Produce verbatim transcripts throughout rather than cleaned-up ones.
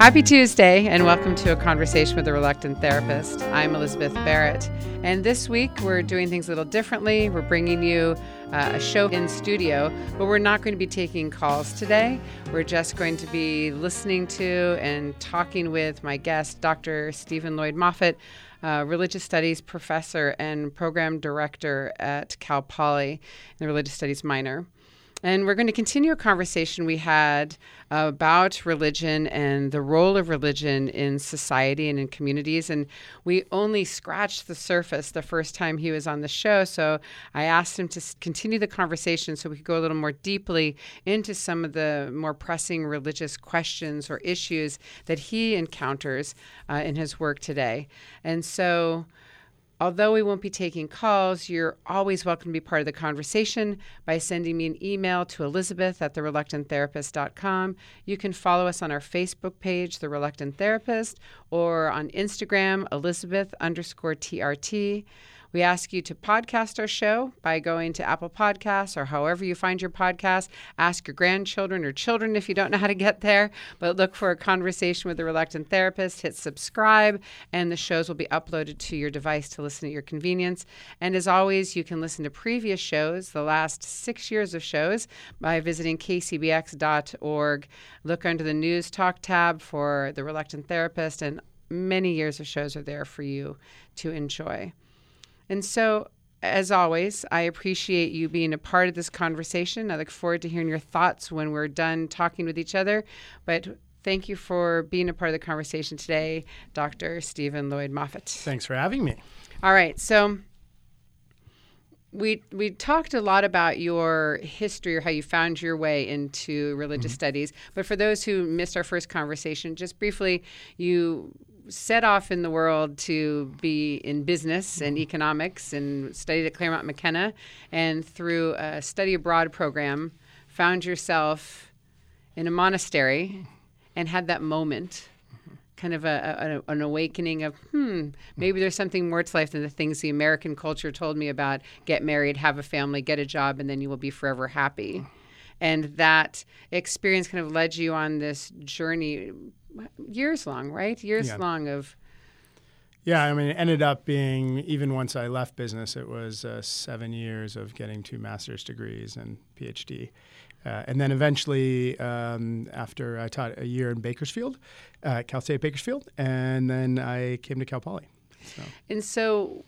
Happy Tuesday, and welcome to A Conversation with a Reluctant Therapist. I'm Elizabeth Barrett, and this week we're doing things a little differently. We're bringing you uh, a show in studio, but we're not going to be taking calls today. We're just going to be listening to and talking with my guest, Doctor Stephen Lloyd Moffatt, uh, Religious Studies professor and program director at Cal Poly in the Religious Studies minor. And we're going to continue a conversation we had uh, about religion and the role of religion in society and in communities. And we only scratched the surface the first time he was on the show. So I asked him to s- continue the conversation so we could go a little more deeply into some of the more pressing religious questions or issues that he encounters uh, in his work today. And so although we won't be taking calls, you're always welcome to be part of the conversation by sending me an email to Elizabeth at the reluctant therapist dot com. You can follow us on our Facebook page, The Reluctant Therapist, or on Instagram, Elizabeth underscore T R T. We ask you to podcast our show by going to Apple Podcasts or however you find your podcast. Ask your grandchildren or children if you don't know how to get there, but look for A Conversation with a Reluctant Therapist. Hit subscribe, and the shows will be uploaded to your device to listen at your convenience. And as always, you can listen to previous shows, the last six years of shows, by visiting k c b x dot org. Look under the News Talk tab for The Reluctant Therapist, and many years of shows are there for you to enjoy. And so, as always, I appreciate you being a part of this conversation. I look forward to hearing your thoughts when we're done talking with each other. But thank you for being a part of the conversation today, Doctor Stephen Lloyd Moffatt. Thanks for having me. All right. So we we talked a lot about your history or how you found your way into religious mm-hmm. studies. But for those who missed our first conversation, just briefly, you set off in the world to be in business and economics and studied at Claremont McKenna, and through a study abroad program found yourself in a monastery and had that moment, kind of a, a, an awakening of, hmm, maybe there's something more to life than the things the American culture told me about: get married, have a family, get a job, and then you will be forever happy. And that experience kind of led you on this journey years long, right? Years yeah. long of... Yeah, I mean, it ended up being, even once I left business, it was uh, seven years of getting two master's degrees and PhD. Uh, and then eventually, um, after I taught a year in Bakersfield, uh, Cal State Bakersfield, and then I came to Cal Poly. So. And so,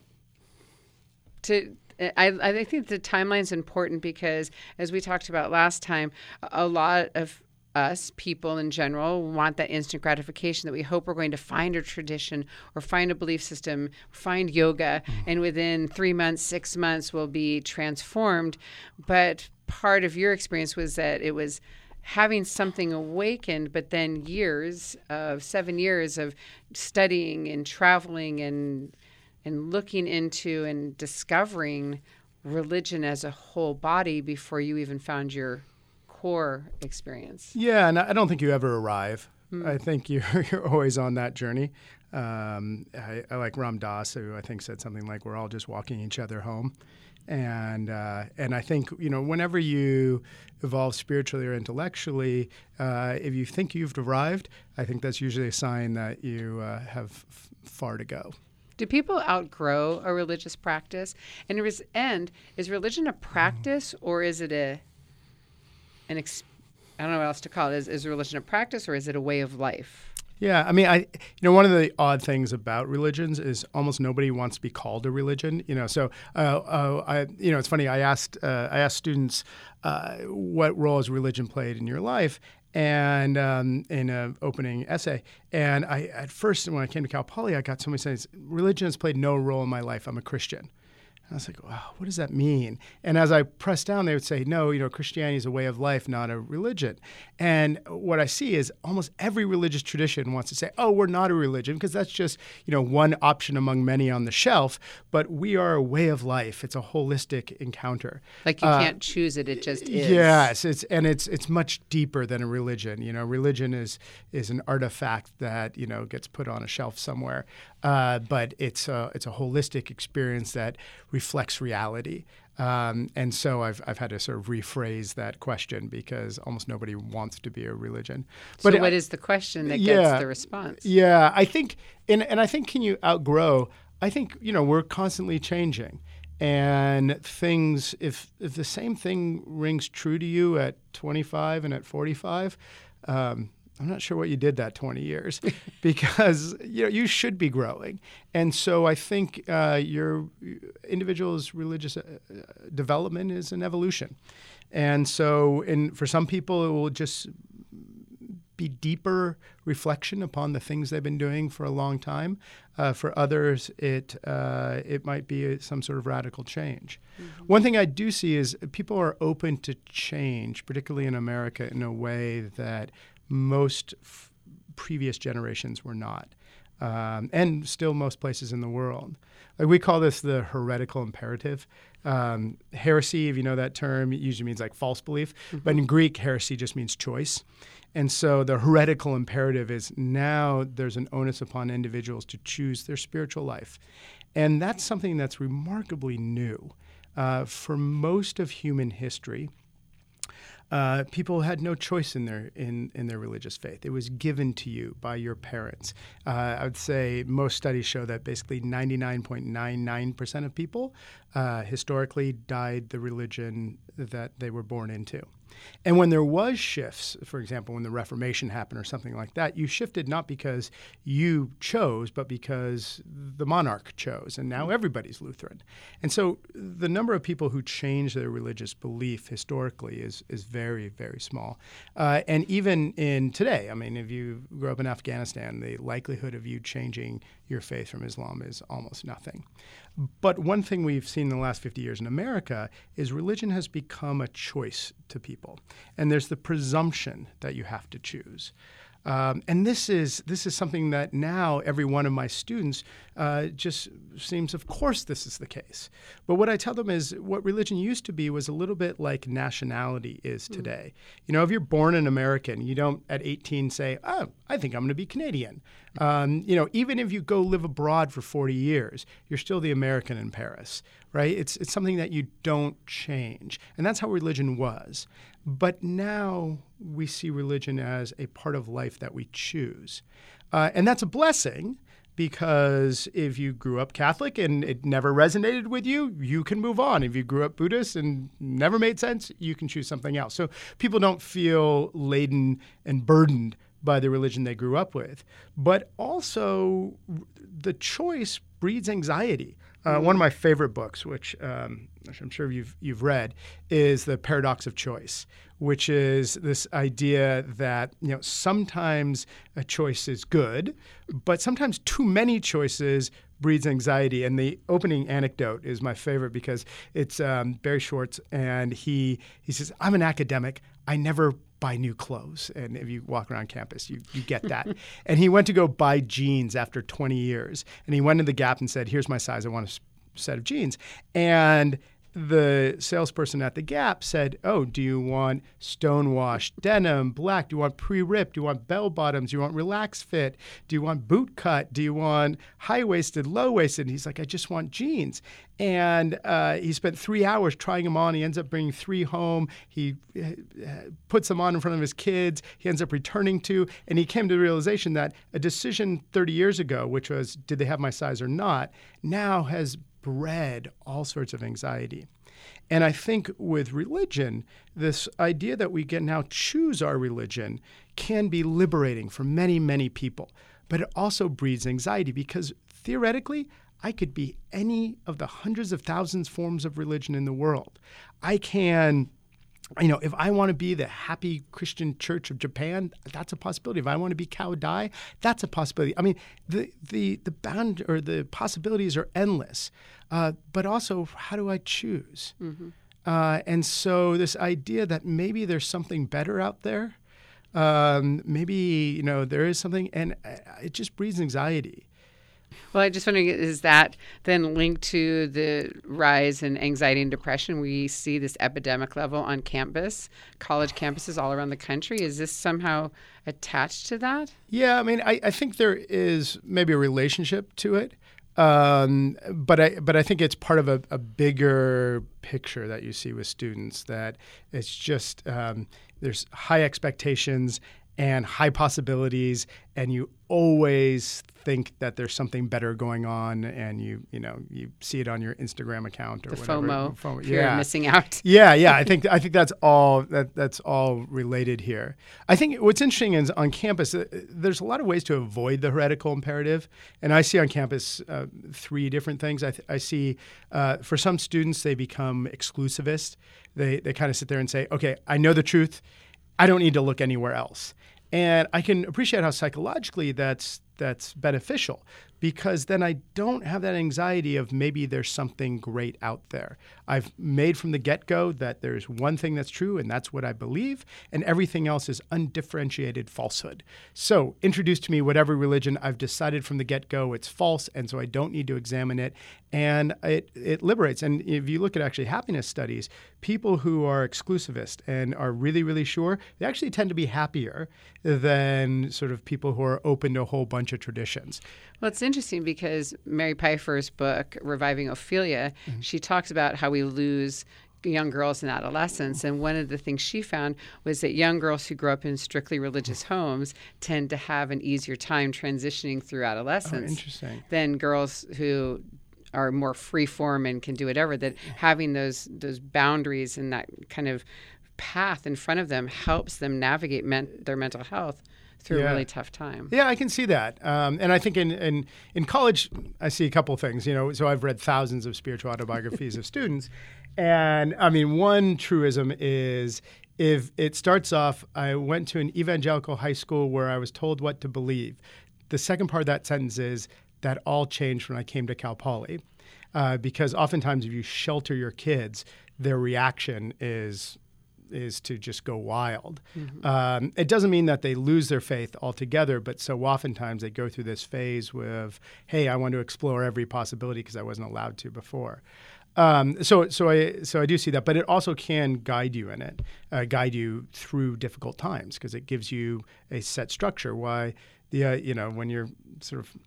to... I, I think the timeline is important because, as we talked about last time, a lot of us, people in general, want that instant gratification that we hope we're going to find a tradition or find a belief system, find yoga, mm-hmm. and within three months, six months, we'll be transformed. But part of your experience was that it was having something awakened, but then years of, seven years of studying and traveling and and looking into and discovering religion as a whole body before you even found your core experience. Yeah, and I don't think you ever arrive. Mm. I think you're, you're always on that journey. Um, I, I like Ram Dass, who I think said something like, we're all just walking each other home. And uh, and I think, you know, whenever you evolve spiritually or intellectually, uh, if you think you've arrived, I think that's usually a sign that you uh, have f- far to go. Do people outgrow a religious practice? And, res- and is religion a practice, or is it a an ex- I don't know what else to call it. Is, is religion a practice, or is it a way of life? Yeah, I mean, I you know, one of the odd things about religions is almost nobody wants to be called a religion. You know, so uh, uh, I you know, it's funny. I asked uh, I asked students uh, what role has religion played in your life, and um, in an opening essay. And I at first, when I came to Cal Poly, I got somebody saying, religion has played no role in my life. I'm a Christian. And I was like, wow, what does that mean? And as I pressed down, they would say, no, you know, Christianity is a way of life, not a religion. And what I see is almost every religious tradition wants to say, oh, we're not a religion, because that's just, you know, one option among many on the shelf. But we are a way of life. It's a holistic encounter. Like you uh, can't choose it; it just is. Yes, it's and it's it's much deeper than a religion. You know, religion is is an artifact that, you know, gets put on a shelf somewhere. uh, but it's a, it's a holistic experience that reflects reality. Um, and so I've I've had to sort of rephrase that question because almost nobody wants to be a religion. So But what it, is the question that yeah, gets the response? Yeah, I think, and and I think, can you outgrow? I think, you know, we're constantly changing, and things. If if the same thing rings true to you at twenty-five and at forty-five. Um, I'm not sure what you did that twenty years because you know you should be growing. And so I think uh, your individual's religious uh, development is an evolution. And so in, for some people, it will just be deeper reflection upon the things they've been doing for a long time. Uh, for others, it uh, it might be a, some sort of radical change. Mm-hmm. One thing I do see is people are open to change, particularly in America, in a way that most f- previous generations were not, um, and still most places in the world. Like we call this the heretical imperative. Um, heresy, if you know that term, it usually means like false belief, mm-hmm. but in Greek, heresy just means choice. And so the heretical imperative is now there's an onus upon individuals to choose their spiritual life. And that's something that's remarkably new. Uh, for most of human history, Uh, people had no choice in their in, in their religious faith. It was given to you by your parents. Uh, I would say most studies show that basically ninety-nine point nine nine percent of people uh, historically died the religion that they were born into. And when there was shifts, for example, when the Reformation happened or something like that, you shifted not because you chose, but because the monarch chose, and now everybody's Lutheran. And so the number of people who change their religious belief historically is is very, very small. Uh, and even in today, I mean, if you grew up in Afghanistan, the likelihood of you changing your faith from Islam is almost nothing. But one thing we've seen in the last fifty years in America is religion has become a choice to people. And there's the presumption that you have to choose. Um, and this is this is something that now every one of my students uh, just seems, of course, this is the case. But what I tell them is what religion used to be was a little bit like nationality is today. Mm. You know, if you're born an American, you don't at eighteen say, oh, I think I'm going to be Canadian. Um, you know, even if you go live abroad for forty years, you're still the American in Paris, right? It's it's something that you don't change. And that's how religion was. But now we see religion as a part of life that we choose. Uh, and that's a blessing because if you grew up Catholic and it never resonated with you, you can move on. If you grew up Buddhist and never made sense, you can choose something else. So people don't feel laden and burdened by the religion they grew up with. But also the choice breeds anxiety. Uh, mm-hmm. One of my favorite books, which um, I'm sure you've you've read, is The Paradox of Choice, which is this idea that you know sometimes a choice is good, but sometimes too many choices breeds anxiety. And the opening anecdote is my favorite because it's um, Barry Schwartz, and he he says, "I'm an academic. I never buy new clothes." And if you walk around campus, you, you get that. And he went to go buy jeans after twenty years. And he went to the Gap and said, "Here's my size. I want a set of jeans." And the salesperson at the Gap said, "Oh, do you want stonewashed denim, black? Do you want pre-ripped? Do you want bell bottoms? Do you want relaxed fit? Do you want boot cut? Do you want high-waisted, low-waisted?" And he's like, "I just want jeans." And uh, he spent three hours trying them on. He ends up bringing three home. He uh, puts them on in front of his kids. He ends up returning to, and he came to the realization that a decision thirty years ago, which was, did they have my size or not, now has bred all sorts of anxiety. And I think with religion, this idea that we can now choose our religion can be liberating for many, many people. But it also breeds anxiety because theoretically, I could be any of the hundreds of thousands forms of religion in the world. I can, you know, if I want to be the Happy Christian Church of Japan, that's a possibility. If I want to be Kao Dai, that's a possibility. I mean, the the the bound or the possibilities are endless. Uh, but also, how do I choose? Mm-hmm. Uh, and so this idea that maybe there's something better out there, um, maybe, you know, there is something, and it just breeds anxiety. Well, I just wondering, is that then linked to the rise in anxiety and depression? We see this epidemic level on campus, college campuses all around the country. Is this somehow attached to that? Yeah, I mean, I, I think there is maybe a relationship to it. Um, but I but I think it's part of a, a bigger picture that you see with students, that it's just um, there's high expectations and high possibilities, and you always think that there's something better going on, and you you know you see it on your Instagram account or the whatever. FOMO, FOMO. Fear Yeah. of missing out. Yeah, yeah. I think I think that's all that that's all related here. I think what's interesting is on campus, uh, there's a lot of ways to avoid the heretical imperative, and I see on campus uh, three different things. I, th- I see uh, for some students they become exclusivist. They they kind of sit there and say, okay, I know the truth. I don't need to look anywhere else. And I can appreciate how psychologically that's that's beneficial, because then I don't have that anxiety of maybe there's something great out there. I've made from the get-go that there's one thing that's true, and that's what I believe, and everything else is undifferentiated falsehood. So introduce to me whatever religion, I've decided from the get-go it's false, and so I don't need to examine it, and it, it liberates. And if you look at actually happiness studies, people who are exclusivist and are really, really sure, they actually tend to be happier than sort of people who are open to a whole bunch of traditions. Well, it's interesting because Mary Pfeiffer's book, Reviving Ophelia, mm-hmm. she talks about how we lose young girls in adolescence. And one of the things she found was that young girls who grow up in strictly religious homes tend to have an easier time transitioning through adolescence oh, interesting. than girls who are more free form and can do whatever, that having those those boundaries and that kind of path in front of them helps them navigate men- their mental health through yeah. a really tough time. Yeah, I can see that. Um, and I think in, in in college, I see a couple of things. You know, so I've read thousands of spiritual autobiographies of students. And I mean, one truism is, if it starts off, I went to an evangelical high school where I was told what to believe. The second part of that sentence is, that all changed when I came to Cal Poly. Uh, because oftentimes if you shelter your kids, their reaction is is to just go wild. Mm-hmm. Um, it doesn't mean that they lose their faith altogether, but so oftentimes they go through this phase with, hey, I want to explore every possibility because I wasn't allowed to before. Um, so, so I, so I do see that, but it also can guide you in it, uh, guide you through difficult times, because it gives you a set structure. Why, the uh, you know, when you're sort of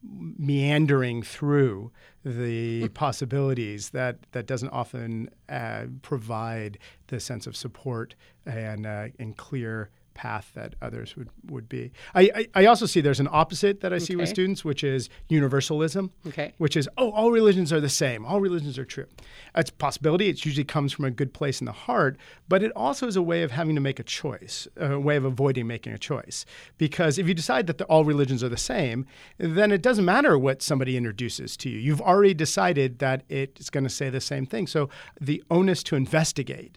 meandering through the possibilities, that that doesn't often uh, provide the sense of support and uh, and clear path that others would, would be. I, I, I also see there's an opposite that I see okay. with students, which is universalism, okay. which is, oh, all religions are the same. All religions are true. It's a possibility. It usually comes from a good place in the heart, but it also is a way of having to make a choice, a way of avoiding making a choice. Because if you decide that the, all religions are the same, then it doesn't matter what somebody introduces to you. You've already decided that it's going to say the same thing. So the onus to investigate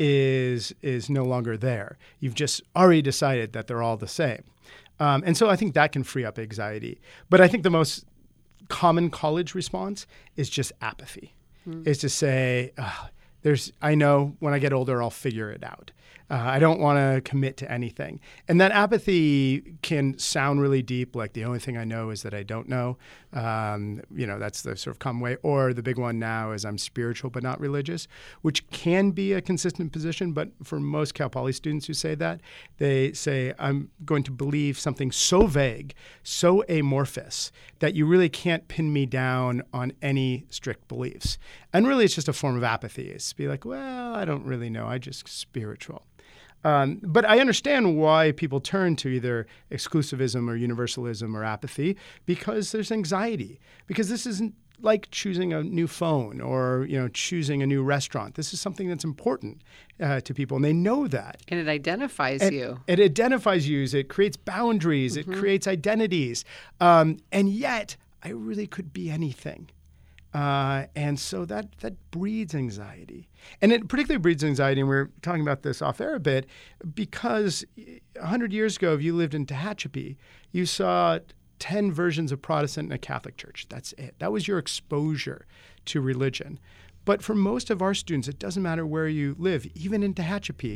is is no longer there. You've just already decided that they're all the same. Um, and so I think that can free up anxiety. But I think the most common college response is just apathy, mm. is to say, oh, there's, I know when I get older, I'll figure it out. Uh, I don't want to commit to anything. And that apathy can sound really deep, like the only thing I know is that I don't know. Um, you know, that's the sort of common way. Or the big one now is I'm spiritual but not religious, which can be a consistent position. But for most Cal Poly students who say that, they say, I'm going to believe something so vague, so amorphous, that you really can't pin me down on any strict beliefs. And really, it's just a form of apathy. It's to be like, well, I don't really know. I just spiritual. Um, but I understand why people turn to either exclusivism or universalism or apathy, because there's anxiety. Because this isn't like choosing a new phone or, you know, choosing a new restaurant. This is something that's important uh, to people, and they know that. And it identifies and you. It identifies you. It creates boundaries. Mm-hmm. It creates identities. Um, and yet, I really could be anything. Uh, and so that that breeds anxiety. And it particularly breeds anxiety, and we were talking about this off air a bit, because one hundred years ago, if you lived in Tehachapi, you saw ten versions of Protestant in a Catholic church. That's it. That was your exposure to religion. But for most of our students, it doesn't matter where you live, even in Tehachapi,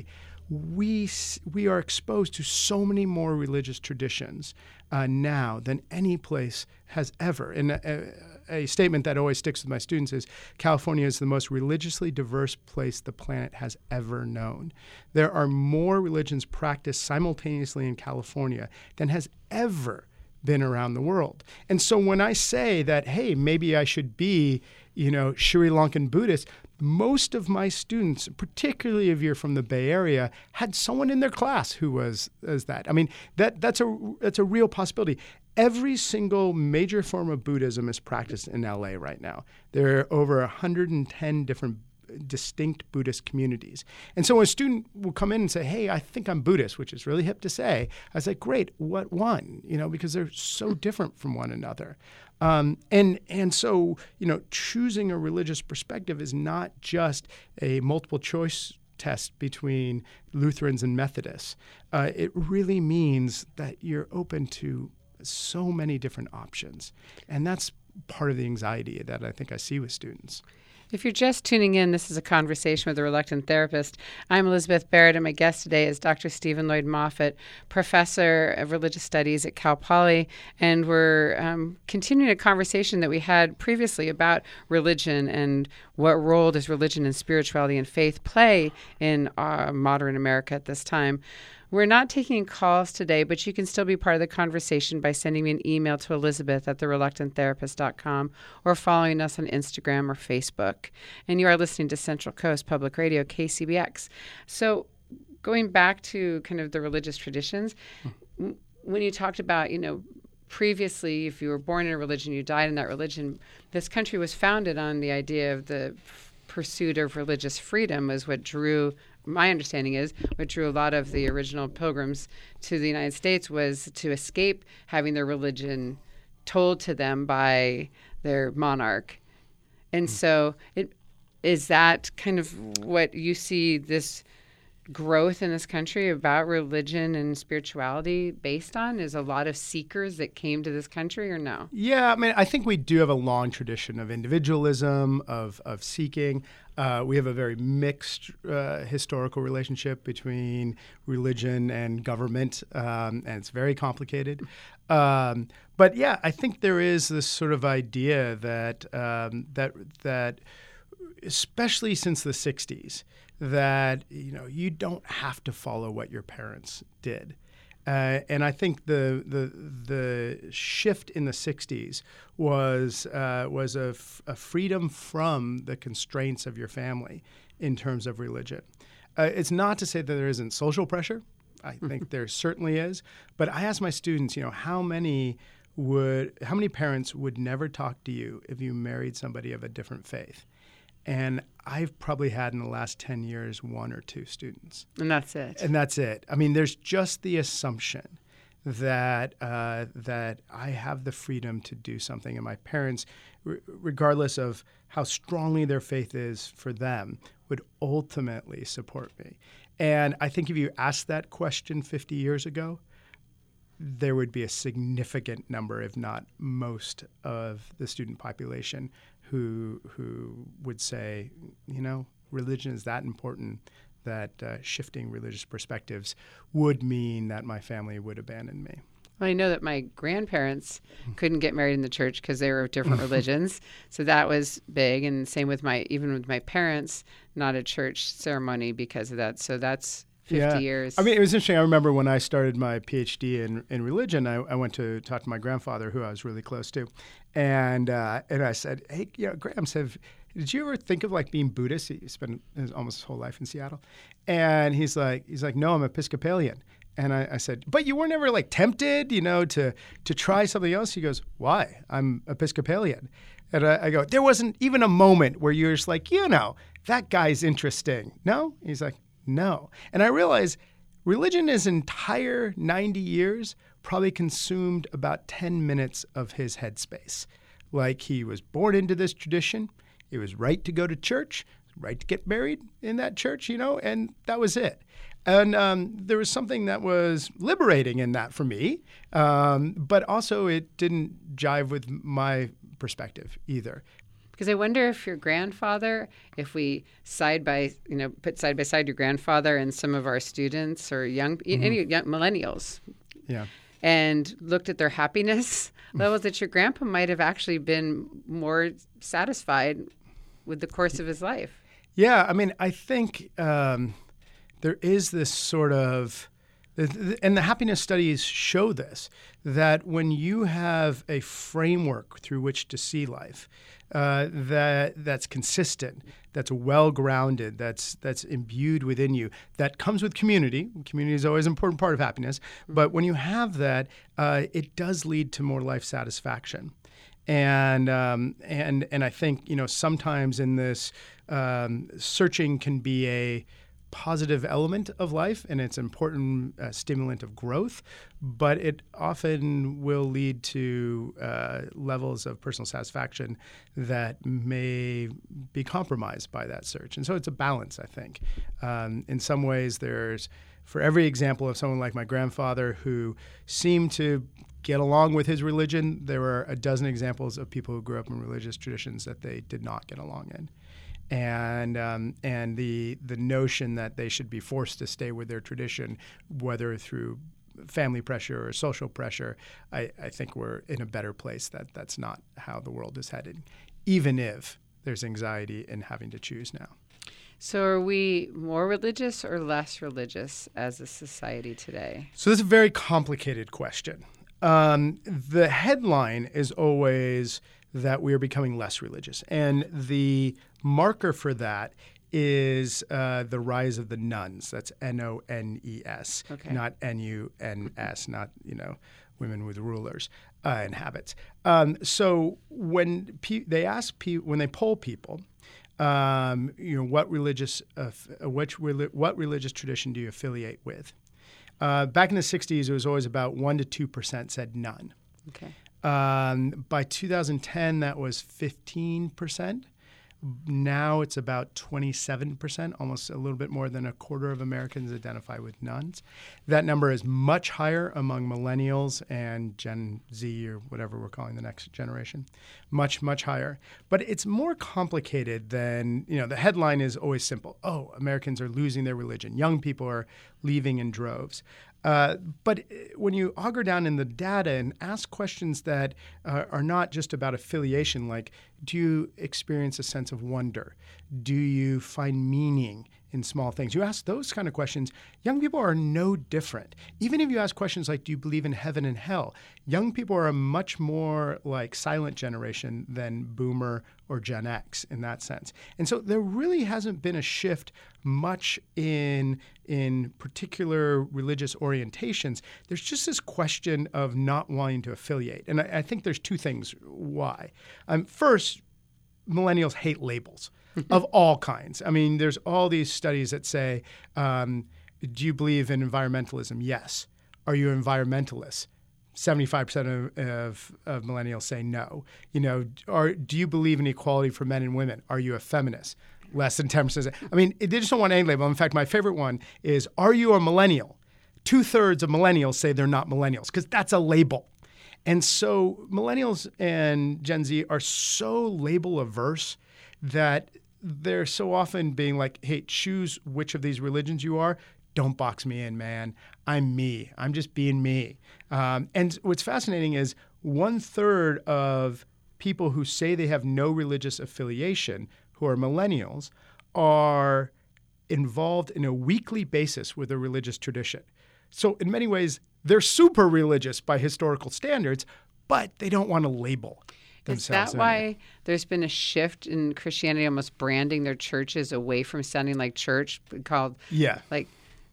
we we are exposed to so many more religious traditions uh, now than any place has ever. And a, a statement that always sticks with my students is California is the most religiously diverse place the planet has ever known. There are more religions practiced simultaneously in California than has ever been around the world. And so when I say that, hey, maybe I should be, you know, Sri Lankan Buddhist, most of my students, particularly if you're from the Bay Area, had someone in their class who was as that. I mean, that that's a that's a real possibility. Every single major form of Buddhism is practiced in L A right now. There are over one hundred ten different distinct Buddhist communities. And so when a student will come in and say, hey, I think I'm Buddhist, which is really hip to say, I say, great, what one? You know, because they're so different from one another. Um, and and so, you know, choosing a religious perspective is not just a multiple choice test between Lutherans and Methodists. Uh, it really means that you're open to so many different options. And that's part of the anxiety that I think I see with students. If you're just tuning in, this is a conversation with a reluctant therapist. I'm Elizabeth Barrett, and my guest today is Doctor Stephen Lloyd Moffat, professor of religious studies at Cal Poly, and we're um, continuing a conversation that we had previously about religion and what role does religion and spirituality and faith play in uh, modern America at this time. We're not taking calls today, but you can still be part of the conversation by sending me an email to Elizabeth at the reluctant therapist dot com or following us on Instagram or Facebook. And you are listening to Central Coast Public Radio, K C B X. So going back to kind of the religious traditions, hmm. when you talked about, you know, previously, if you were born in a religion, you died in that religion, this country was founded on the idea of the pursuit of religious freedom was what drew, my understanding is, what drew a lot of the original pilgrims to the United States was to escape having their religion told to them by their monarch. And mm-hmm. so it is that kind of what you see this growth in this country about religion and spirituality based on? Is a lot of seekers that came to this country or no? Yeah, I mean, I think we do have a long tradition of individualism, of of seeking. Uh, we have a very mixed uh, historical relationship between religion and government, um, and it's very complicated. Um, but yeah, I think there is this sort of idea that um, that that, especially since the sixties, that, you know, you don't have to follow what your parents did. Uh, and I think the the the shift in the sixties was uh, was a, f- a freedom from the constraints of your family in terms of religion. Uh, it's not to say that there isn't social pressure. I think there certainly is. But I ask my students, you know, how many would how many parents would never talk to you if you married somebody of a different faith? And I've probably had in the last ten years one or two students. And that's it. And that's it. I mean, there's just the assumption that uh, that I have the freedom to do something. And my parents, r- regardless of how strongly their faith is for them, would ultimately support me. And I think if you asked that question fifty years ago, there would be a significant number, if not most, of the student population who who would say, you know, religion is that important that uh, shifting religious perspectives would mean that my family would abandon me. Well, I know that my grandparents couldn't get married in the church because they were of different religions, so that was big. And same with my, even with my parents, not a church ceremony because of that. So that's fifty yeah. years. I mean, it was interesting. I remember when I started my PhD in, in religion, I, I went to talk to my grandfather, who I was really close to. And uh, and I said, hey, you know, Graham, said, did you ever think of like being Buddhist? He spent his, almost his whole life in Seattle. And he's like, he's like, no, I'm Episcopalian. And I, I said, but you were never like tempted, you know, to to try something else? He goes, why? I'm Episcopalian. And I, I go, there wasn't even a moment where you're just like, you know, that guy's interesting. No? He's like, no. And I realized religion, his entire ninety years, probably consumed about ten minutes of his headspace. Like, he was born into this tradition. It was right to go to church, right to get married in that church, you know, and that was it. And um, there was something that was liberating in that for me, um, but also it didn't jive with my perspective either. Because I wonder if your grandfather, if we side by, you know, put side by side your grandfather and some of our students or young, mm-hmm. any young millennials, yeah, and looked at their happiness levels, that your grandpa might have actually been more satisfied with the course of his life. Yeah, I mean, I think um, there is this sort of, and the happiness studies show this, that when you have a framework through which to see life, uh, that that's consistent, that's well-grounded, that's that's imbued within you, that comes with community. Community is always an important part of happiness. But when you have that, uh, it does lead to more life satisfaction. And um, and and I think, you know, sometimes in this, um, searching can be a positive element of life, and it's an important uh, stimulant of growth, but it often will lead to uh, levels of personal satisfaction that may be compromised by that search. And so it's a balance, I think. Um, in some ways, there's, for every example of someone like my grandfather who seemed to get along with his religion, there were a dozen examples of people who grew up in religious traditions that they did not get along in. And um, and the the notion that they should be forced to stay with their tradition, whether through family pressure or social pressure, I, I think we're in a better place. That that's not how the world is headed, even if there's anxiety in having to choose now. So are we more religious or less religious as a society today? So this is a very complicated question. Um, the headline is always that we are becoming less religious. And the marker for that is uh, the rise of the nuns. That's N O N E S, okay. Not N U N S, not, you know, women with rulers uh, and habits. Um, so when pe- they ask pe- when they poll people, um, you know, what religious uh, which re- what religious tradition do you affiliate with? Uh, back in the sixties, it was always about one to two percent said none. Okay. Um, by two thousand ten, that was fifteen percent. Now it's about twenty-seven percent, almost a little bit more than a quarter of Americans identify with nuns. That number is much higher among millennials and Gen Z, or whatever we're calling the next generation. Much, much higher. But it's more complicated than, you know, the headline is always simple. Oh, Americans are losing their religion. Young people are leaving in droves. Uh, but when you auger down in the data and ask questions that uh, are not just about affiliation, like, do you experience a sense of wonder? Do you find meaning in small things? You ask those kind of questions, young people are no different. Even if you ask questions like, do you believe in heaven and hell? Young people are a much more like silent generation than Boomer or Gen X in that sense. And so there really hasn't been a shift much in, in particular religious orientations. There's just this question of not wanting to affiliate. And I, I think there's two things why. Um, first, millennials hate labels. Of all kinds. I mean, there's all these studies that say, um, do you believe in environmentalism? Yes. Are you an environmentalist? seventy-five percent of, of, of millennials say no. You know, or do you believe in equality for men and women? Are you a feminist? Less than ten percent. I mean, they just don't want any label. In fact, my favorite one is, are you a millennial? Two-thirds of millennials say they're not millennials because that's a label. And so millennials and Gen Z are so label averse that they're so often being like, hey, choose which of these religions you are. Don't box me in, man. I'm me. I'm just being me. Um, and what's fascinating is one third of people who say they have no religious affiliation, who are millennials, are involved in a weekly basis with a religious tradition. So in many ways, they're super religious by historical standards, but they don't want to label. Is that why there's been a shift in Christianity, almost branding their churches away from sounding like church, called yeah, like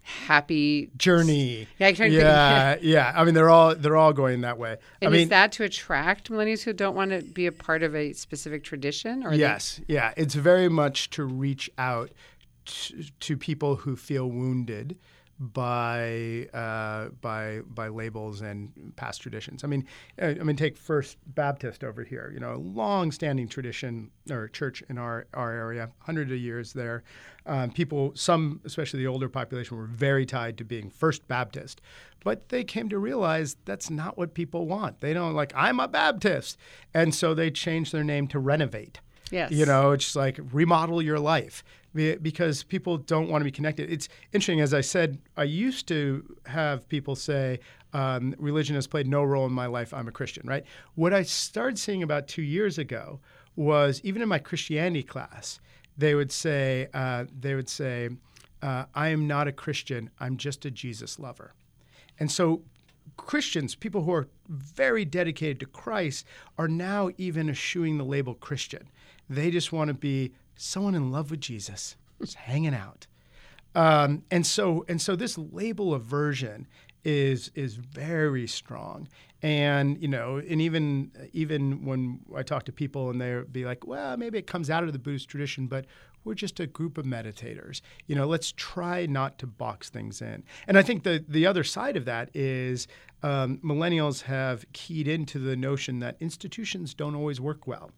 Happy Journey? Yeah, yeah, yeah. I mean, they're all they're all going that way. And I mean, is that to attract millennials who don't want to be a part of a specific tradition? Or yes, they... yeah. It's very much to reach out to, to people who feel wounded by uh, by by labels and past traditions. I mean, I mean, take First Baptist over here. You know, a long-standing tradition or church in our, our area, hundreds of years there. Um, people, some, especially the older population, were very tied to being First Baptist, but they came to realize that's not what people want. They don't like, I'm a Baptist, and so they changed their name to Renovate. Yes. You know, it's like remodel your life because people don't want to be connected. It's interesting. As I said, I used to have people say, um, religion has played no role in my life. I'm a Christian, right? What I started seeing about two years ago was even in my Christianity class, they would say, uh, they would say, uh, I am not a Christian. I'm just a Jesus lover. And so Christians, people who are very dedicated to Christ, are now even eschewing the label Christian. They just want to be someone in love with Jesus, just hanging out. Um, and so, and so, this label aversion is is very strong. And you know, and even even when I talk to people, and they'll be like, "Well, maybe it comes out of the Buddhist tradition, but we're just a group of meditators. You know, let's try not to box things in." And I think the the other side of that is um, millennials have keyed into the notion that institutions don't always work well.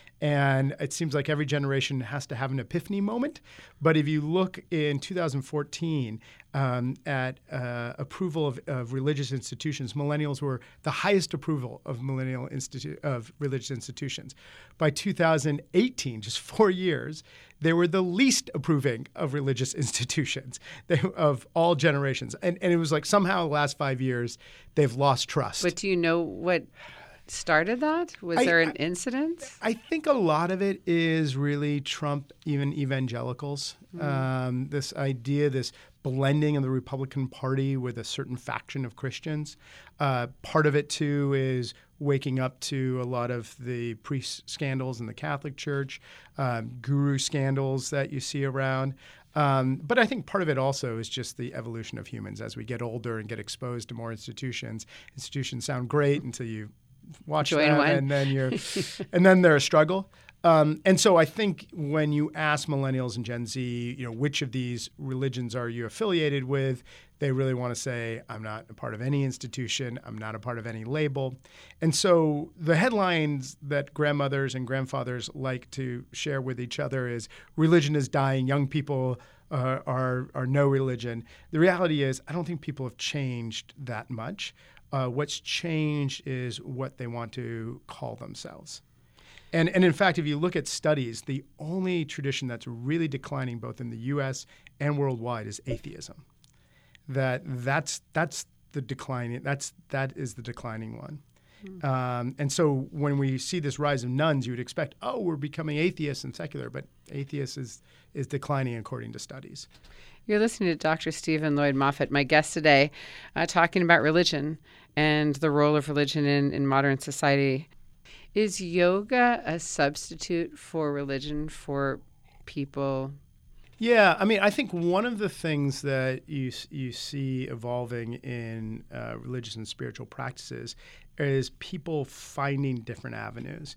And it seems like every generation has to have an epiphany moment. But if you look in two thousand fourteen um, at uh, approval of, of religious institutions, millennials were the highest approval of millennial institu- of religious institutions. By two thousand eighteen, just four years, they were the least approving of religious institutions they, of all generations. And, and it was like somehow the last five years, they've lost trust. But do you know what started that? Was I, there an I, incident? I think a lot of it is really Trump, even evangelicals. Mm. Um, this idea, this blending of the Republican Party with a certain faction of Christians. Uh, part of it, too, is waking up to a lot of the priest scandals in the Catholic Church, um, guru scandals that you see around. Um, but I think part of it also is just the evolution of humans. As we get older and get exposed to more institutions, institutions sound great until you watch Join them, one. and then you're, and then they're a struggle. Um, and so I think when you ask millennials and Gen Z, you know, which of these religions are you affiliated with, they really want to say, I'm not a part of any institution, I'm not a part of any label. And so the headlines that grandmothers and grandfathers like to share with each other is religion is dying, young people uh, are, are no religion. The reality is I don't think people have changed that much. Uh, what's changed is what they want to call themselves. And, and in fact, if you look at studies, the only tradition that's really declining both in the U S and worldwide is atheism. That that's that's the declining that's that is the declining one. Mm. Um, and so when we see this rise of nuns, you would expect, oh, we're becoming atheists and secular, but atheist is is declining according to studies. You're listening to Doctor Stephen Lloyd Moffat, my guest today, uh, talking about religion and the role of religion in, in modern society. Is yoga a substitute for religion for people? Yeah, I mean, I think one of the things that you you see evolving in uh, religious and spiritual practices is people finding different avenues.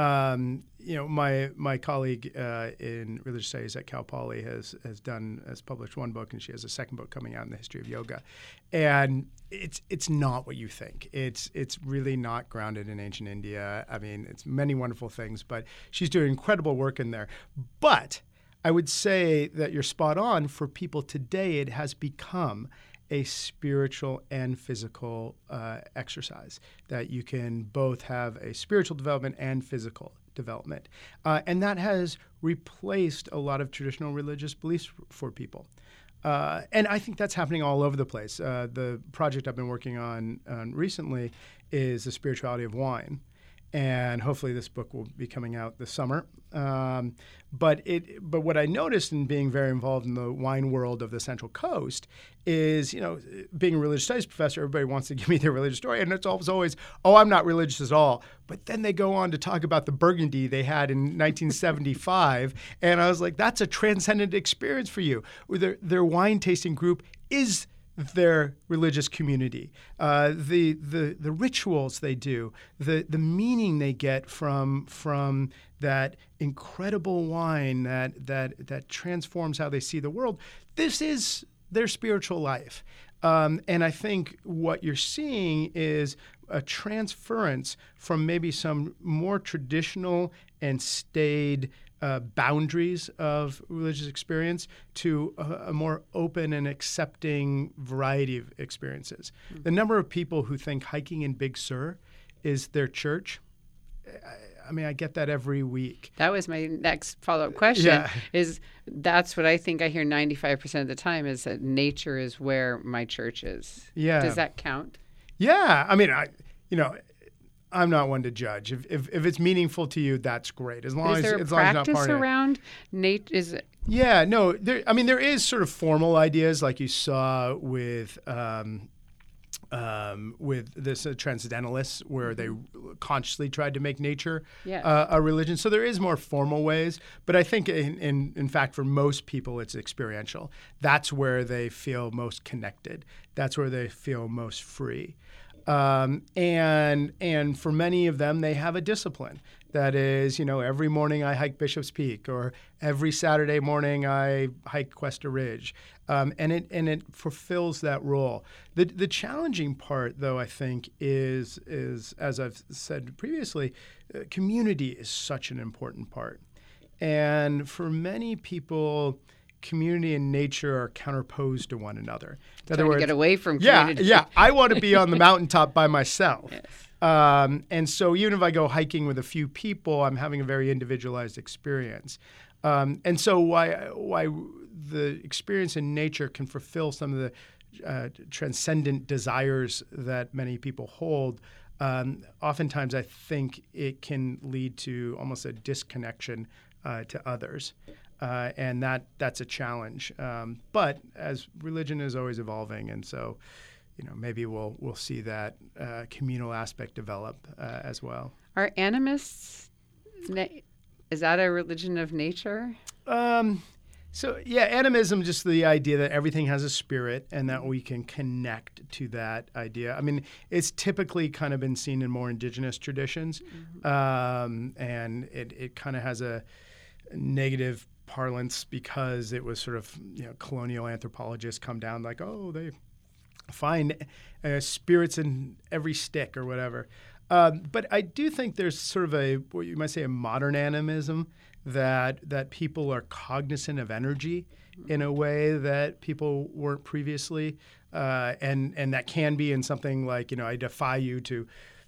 Um, you know, my my colleague uh, in religious studies at Cal Poly has has done has published one book, and she has a second book coming out in the history of yoga, and it's it's not what you think. It's it's really not grounded in ancient India. I mean, it's many wonderful things, but she's doing incredible work in there. But I would say that you're spot on. For people today, it has become a spiritual and physical uh, exercise, that you can both have a spiritual development and physical development. Uh, and that has replaced a lot of traditional religious beliefs f- for people. Uh, and I think that's happening all over the place. Uh, the project I've been working on, on recently is the spirituality of wine. And hopefully this book will be coming out this summer. Um, but it, but what I noticed in being very involved in the wine world of the Central Coast is, you know, being a religious studies professor, everybody wants to give me their religious story, and it's always, always, oh, I'm not religious at all. But then they go on to talk about the Burgundy they had in nineteen seventy-five, and I was like, that's a transcendent experience for you. Their, their wine tasting group is their religious community, uh, the the the rituals they do, the the meaning they get from from that incredible wine that that that transforms how they see the world. This is their spiritual life, um, and I think what you're seeing is a transference from maybe some more traditional and staid Uh, boundaries of religious experience to a, a more open and accepting variety of experiences. Mm-hmm. The number of people who think hiking in Big Sur is their church, I, I mean, I get that every week. That was my next follow-up question. Yeah. Is that's what I think I hear ninety-five percent of the time is that nature is where my church is. Yeah. Does that count? Yeah. I mean, I, you know, I'm not one to judge. If if, if it's meaningful to you, that's great. As long Is as there a as long as it's not practice part of it. around nature? Is it? Yeah, no, there, I mean, there is sort of formal ideas like you saw with um, um, with this uh, transcendentalists, where they consciously tried to make nature Yes. uh, a religion. So there is more formal ways, but I think, in, in in fact, for most people, it's experiential. That's where they feel most connected. That's where they feel most free. Um, and and for many of them, they have a discipline that is, you know, every morning I hike Bishop's Peak, or every Saturday morning I hike Cuesta Ridge, um, and it and it fulfills that role. The the challenging part, though, I think, is is as I've said previously, uh, community is such an important part, and for many people, community and nature are counterposed to one another. In Trying to get away from yeah, community. yeah. I want to be on the mountaintop by myself. Yes. Um, and so even if I go hiking with a few people, I'm having a very individualized experience. Um, and so why why the experience in nature can fulfill some of the uh, transcendent desires that many people hold, um, oftentimes I think it can lead to almost a disconnection uh, to others. Uh, and that that's a challenge. Um, but as religion is always evolving, and so, you know, maybe we'll we'll see that uh, communal aspect develop uh, as well. Are animists, na- is that a religion of nature? Um, so yeah, animism, just the idea that everything has a spirit and that we can connect to that idea. I mean, it's typically kind of been seen in more indigenous traditions, mm-hmm. um, and it it kind of has a negative parlance because it was sort of, you know, colonial anthropologists come down like, oh, they find uh, spirits in every stick or whatever. Um, but I do think there's sort of a, what you might say, a modern animism that that people are cognizant of energy in a way that people weren't previously, uh, and and that can be in something like, you know, I defy you to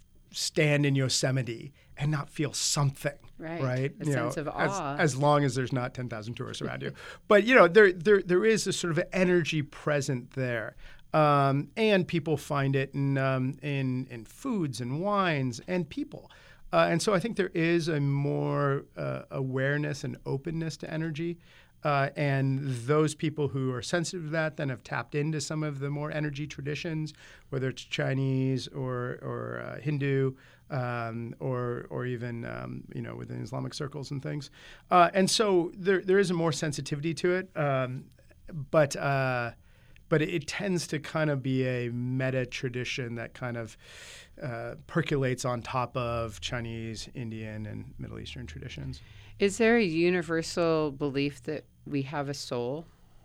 stand in Yosemite and not feel something. Right. Right. A you sense know, of awe. As, as long as there's not ten thousand tourists around you. But, you know, there there there is a sort of energy present there. Um, and people find it in, um, in in foods and wines and people. Uh, and so I think there is a more uh, awareness and openness to energy. Uh, and those people who are sensitive to that then have tapped into some of the more energy traditions, whether it's Chinese or or uh, Hindu, um, or or even um, you know, within Islamic circles and things. Uh, and so there there is a more sensitivity to it, um, but uh, but it, it tends to kind of be a meta tradition that kind of uh, percolates on top of Chinese, Indian, and Middle Eastern traditions. Is there a universal belief that we have a soul?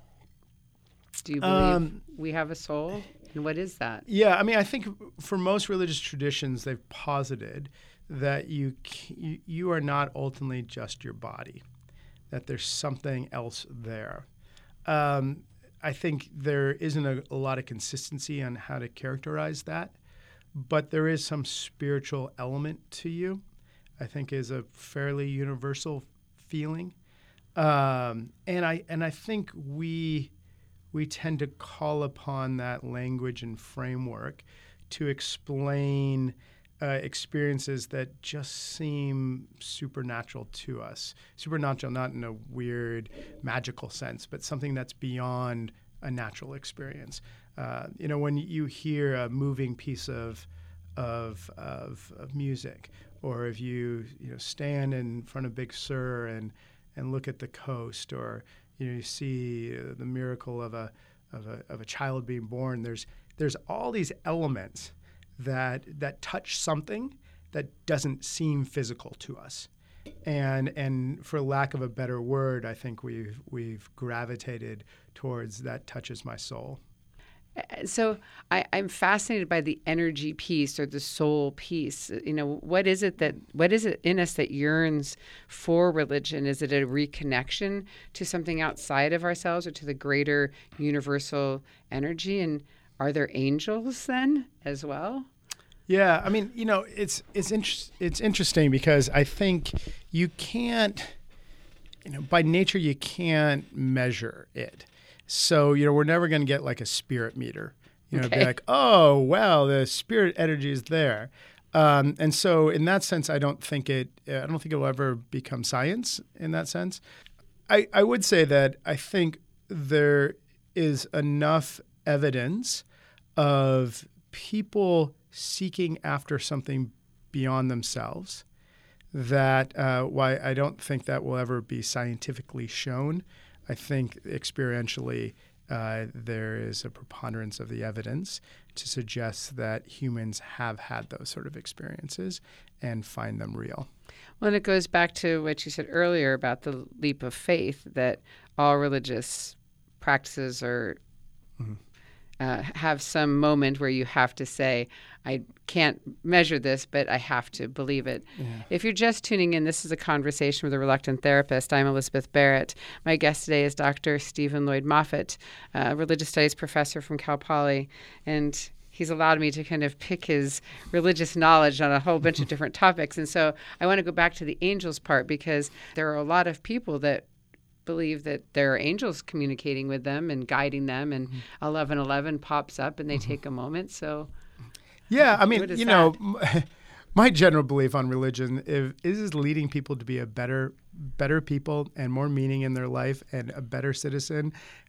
Do you believe um, we have a soul? And what is that? Yeah, I mean, I think for most religious traditions, they've posited that you you, you are not ultimately just your body, that there's something else there. Um, I think there isn't a, a lot of consistency on how to characterize that, but there is some spiritual element to you, I think, is a fairly universal feeling. Um, and I and I think we we tend to call upon that language and framework to explain uh, experiences that just seem supernatural to us. Supernatural, not in a weird, magical sense, but something that's beyond a natural experience. Uh, you know, when you hear a moving piece of of, of, of music, or if you you know stand in front of Big Sur and and look at the coast, or you know you see uh, the miracle of a of a of a child being born. There's there's all these elements that that touch something that doesn't seem physical to us, and and for lack of a better word, I think we've we've gravitated towards that touches my soul. So I, I'm fascinated by the energy piece or the soul piece. You know, what is it that what is it in us that yearns for religion? Is it a reconnection to something outside of ourselves or to the greater universal energy? And are there angels then as well? Yeah, I mean, you know, it's it's inter- it's interesting because I think you can't, you know, by nature you can't measure it. So, you know, we're never going to get like a spirit meter. You know, Okay. be like, oh, well, the spirit energy is there. Um, and so in that sense, I don't think it, I don't think it will ever become science in that sense. I, I would say that I think there is enough evidence of people seeking after something beyond themselves that uh, why I don't think that will ever be scientifically shown. I think experientially uh, there is a preponderance of the evidence to suggest that humans have had those sort of experiences and find them real. Well, and it goes back to what you said earlier about the leap of faith, that all religious practices are mm-hmm. uh, have some moment where you have to say, I can't measure this, but I have to believe it. Yeah. If you're just tuning in, this is a conversation with a reluctant therapist. I'm Elizabeth Barrett. My guest today is Doctor Stephen Lloyd Moffitt, a religious studies professor from Cal Poly, and he's allowed me to kind of pick his religious knowledge on a whole bunch of different topics. And so I want to go back to the angels part, because there are a lot of people that believe that there are angels communicating with them and guiding them, and mm-hmm. eleven eleven pops up and they mm-hmm. take a moment. So yeah, I mean, you that? know, my general belief on religion is, is leading people to be a better better people and more meaning in their life and a better citizen.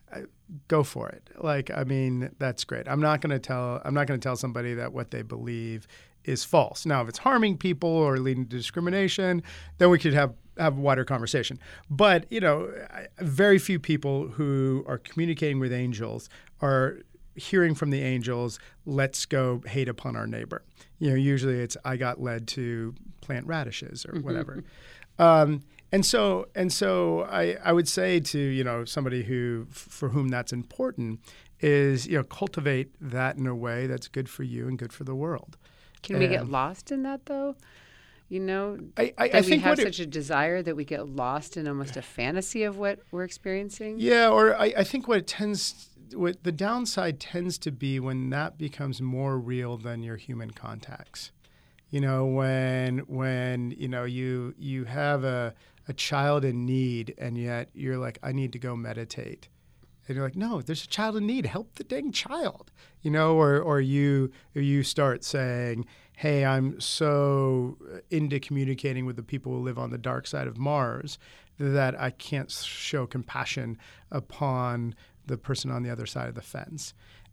Go for it. Like, I mean, that's great. I'm not going to tell I'm not going to tell somebody that what they believe is false. Now, if it's harming people or leading to discrimination, then we could have have a wider conversation. But, you know, very few people who are communicating with angels are hearing from the angels, let's go hate upon our neighbor. You know, usually it's, I got led to plant radishes or whatever. um, and so, and so I, I would say to, you know, somebody who, for whom that's important is, you know, cultivate that in a way that's good for you and good for the world. Can and we get lost in that, though? You know, I, I, that I we think have it, such a desire that we get lost in almost a fantasy of what we're experiencing? Yeah, or I, I think what it tends what the downside tends to be when that becomes more real than your human contacts. You know, when when you know you you have a a child in need and yet you're like, I need to go meditate. And you're like, no, there's a child in need. Help the dang child. You know, or or you or you start saying, hey, I'm so into communicating with the people who live on the dark side of Mars that I can't show compassion upon the person on the other side of the fence.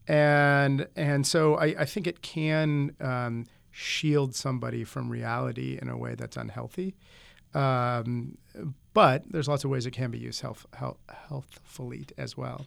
And and so I, I think it can um, shield somebody from reality in a way that's unhealthy. Um, but there's lots of ways it can be used health, health, healthfully as well.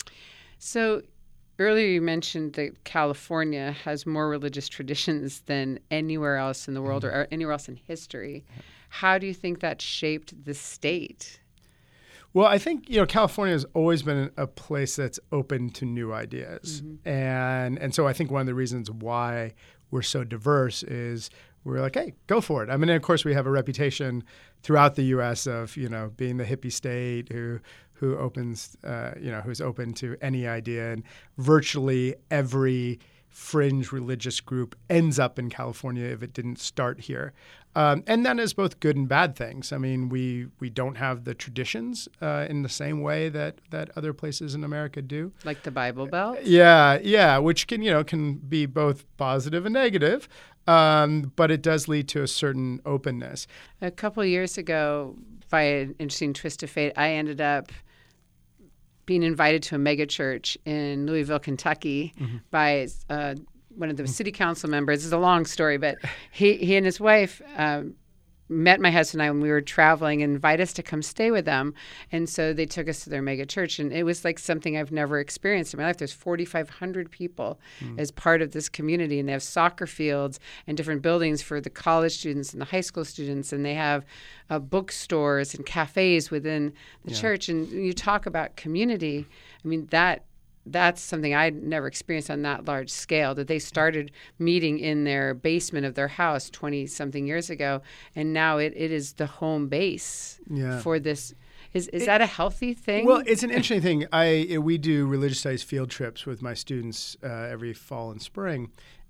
So earlier you mentioned that California has more religious traditions than anywhere else in the world mm-hmm. or anywhere else in history. How do you think that shaped the state? Well, I think, you know, California has always been a place that's open to new ideas. Mm-hmm. And and so I think one of the reasons why we're so diverse is we're like, hey, go for it. I mean, of course, we have a reputation throughout the U S of, you know, being the hippie state who who opens, uh, you know, who's open to any idea. And virtually every fringe religious group ends up in California if it didn't start here. Um, and that is both good and bad things. I mean, we we don't have the traditions uh, in the same way that, that other places in America do. Like the Bible Belt? Yeah, yeah, which can, you know, can be both positive and negative, um, but it does lead to a certain openness. A couple of years ago, by an interesting twist of fate, I ended up being invited to a mega church in Louisville, Kentucky, mm-hmm. by uh, one of the city council members. This is a long story, but he, he and his wife um, met my husband and I when we were traveling and invited us to come stay with them. And so they took us to their mega church. And it was like something I've never experienced in my life. There's forty-five hundred people mm. as part of this community. And they have soccer fields and different buildings for the college students and the high school students. And they have uh, bookstores and cafes within the yeah. church. And you talk about community. I mean, that that's something I'd never experienced on that large scale, that they started meeting in their basement of their house twenty-something years ago, and now it, it is the home base yeah. for this. Is is it, that a healthy thing? Well, it's an interesting thing. I We do religious studies field trips with my students uh, every fall and spring,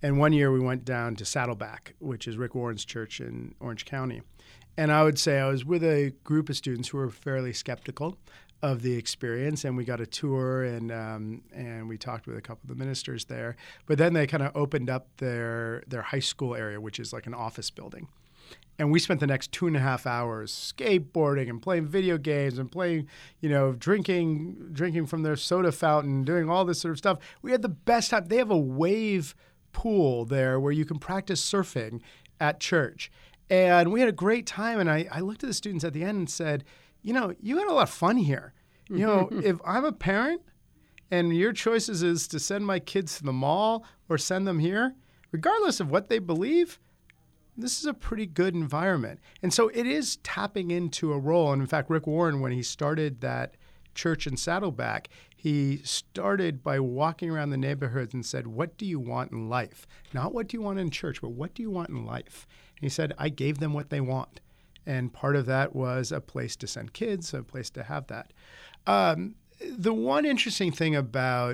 And one year we went down to Saddleback, which is Rick Warren's church in Orange County. And I would say I was with a group of students who were fairly skeptical of the experience, and we got a tour, and um, and we talked with a couple of the ministers there. But then they kind of opened up their their high school area, which is like an office building. And we spent the next two and a half hours skateboarding and playing video games and playing, you know, drinking drinking from their soda fountain, doing all this sort of stuff. We had the best time. They have a wave pool there where you can practice surfing at church. And we had a great time. And I, I looked at the students at the end and said, you know, you had a lot of fun here. You know, if I'm a parent and your choices is to send my kids to the mall or send them here, regardless of what they believe, this is a pretty good environment. And so it is tapping into a role. And in fact, Rick Warren, when he started that church in Saddleback, he started by walking around the neighborhoods and said, what do you want in life? Not what do you want in church, but what do you want in life? And he said, I gave them what they want. And part of that was a place to send kids, a place to have that. Um, the one interesting thing about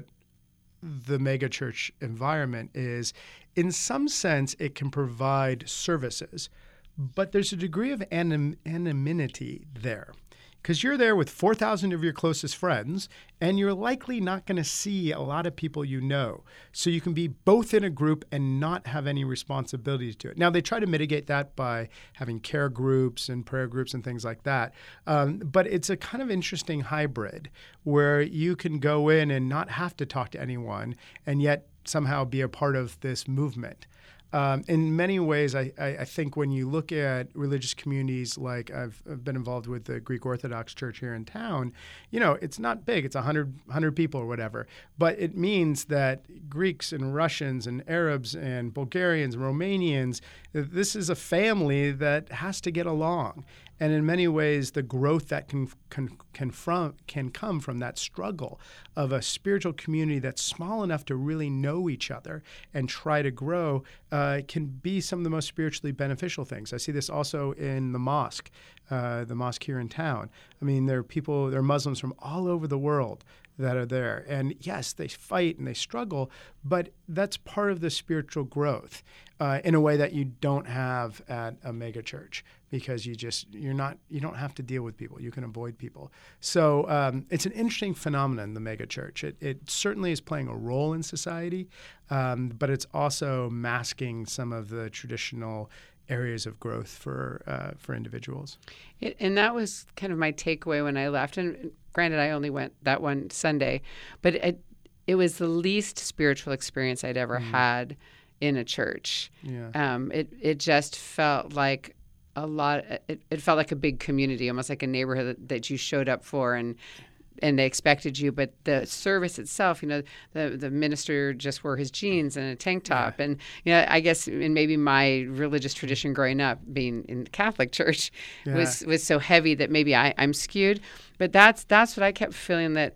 the megachurch environment is, in some sense, it can provide services, but there's a degree of anim- anonymity there. Because you're there with four thousand of your closest friends, and you're likely not going to see a lot of people you know. So you can be both in a group and not have any responsibilities to it. Now, they try to mitigate that by having care groups and prayer groups and things like that. Um, but it's a kind of interesting hybrid where you can go in and not have to talk to anyone and yet somehow be a part of this movement. Um, in many ways, I, I, I think when you look at religious communities like I've, I've been involved with the Greek Orthodox Church here in town, you know, it's not big. It's one hundred, one hundred people or whatever. But it means that Greeks and Russians and Arabs and Bulgarians and Romanians, this is a family that has to get along. And in many ways, the growth that can can can, from, can come from that struggle of a spiritual community that's small enough to really know each other and try to grow uh, can be some of the most spiritually beneficial things. I see this also in the mosque, uh, the mosque here in town. I mean, there are people, there are Muslims from all over the world that are there. And yes, they fight and they struggle, but that's part of the spiritual growth uh, in a way that you don't have at a mega church, because you just, you're not, you don't have to deal with people. You can avoid people. So um, it's an interesting phenomenon, the mega church. It, it certainly is playing a role in society, um, but it's also masking some of the traditional areas of growth for uh, for individuals. It, and that was kind of my takeaway when I left. And granted, I only went that one Sunday, but it, it was the least spiritual experience I'd ever mm. had in a church. Yeah. Um, it it just felt like a lot. It, it felt like a big community, almost like a neighborhood that, that you showed up for, and and they expected you. But the service itself, you know, the the minister just wore his jeans and a tank top. Yeah. And, you know, I guess in maybe my religious tradition growing up, being in the Catholic Church, yeah. was was so heavy that maybe I, I'm skewed. But that's that's what I kept feeling, that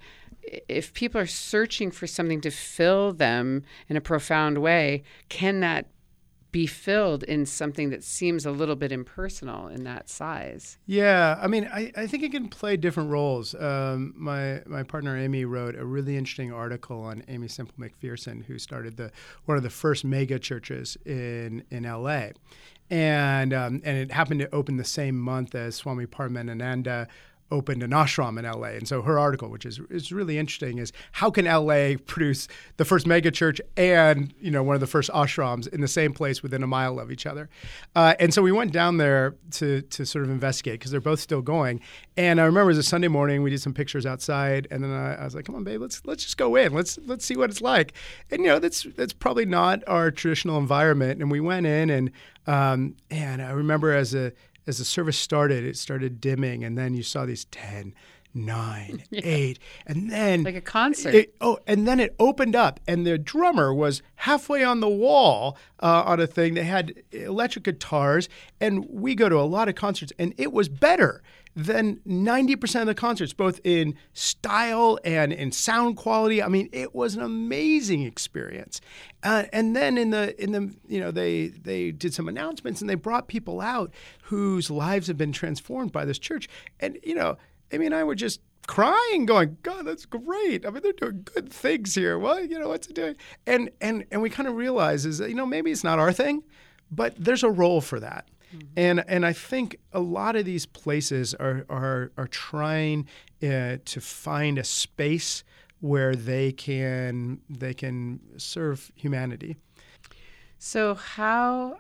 if people are searching for something to fill them in a profound way, can that be filled in something that seems a little bit impersonal in that size? Yeah, I mean, I, I think it can play different roles. Um, my my partner Amy wrote a really interesting article on Amy Semple McPherson, who started the one of the first mega churches in in L A, and um, and it happened to open the same month as Swami Paramananda opened an ashram in L A. And so her article, which is is really interesting, is how can L A produce the first mega church and, you know, one of the first ashrams in the same place within a mile of each other. Uh, and so we went down there to to sort of investigate, because they're both still going. And I remember it was a Sunday morning, we did some pictures outside, and then I, I was like, come on, babe, let's let's just go in. Let's let's see what it's like. And, you know, that's that's probably not our traditional environment. And we went in, and um, and I remember as a As the service started, it started dimming, and then you saw these ten, nine, yeah. eight, and then like a concert. It, oh, and then it opened up, and the drummer was halfway on the wall uh, on a thing. They had electric guitars, and we go to a lot of concerts, and it was better than ninety percent of the concerts, both in style and in sound quality. I mean, it was an amazing experience. Uh, and then in the in the you know they they did some announcements, and they brought people out whose lives have been transformed by this church. And you know, Amy and I were just crying, going, God, that's great. I mean, they're doing good things here. Well, you know, what's it doing? And and and we kind of realize is that, you know, maybe it's not our thing, but there's a role for that. Mm-hmm. And and I think a lot of these places are are are trying uh, to find a space where they can they can serve humanity. So how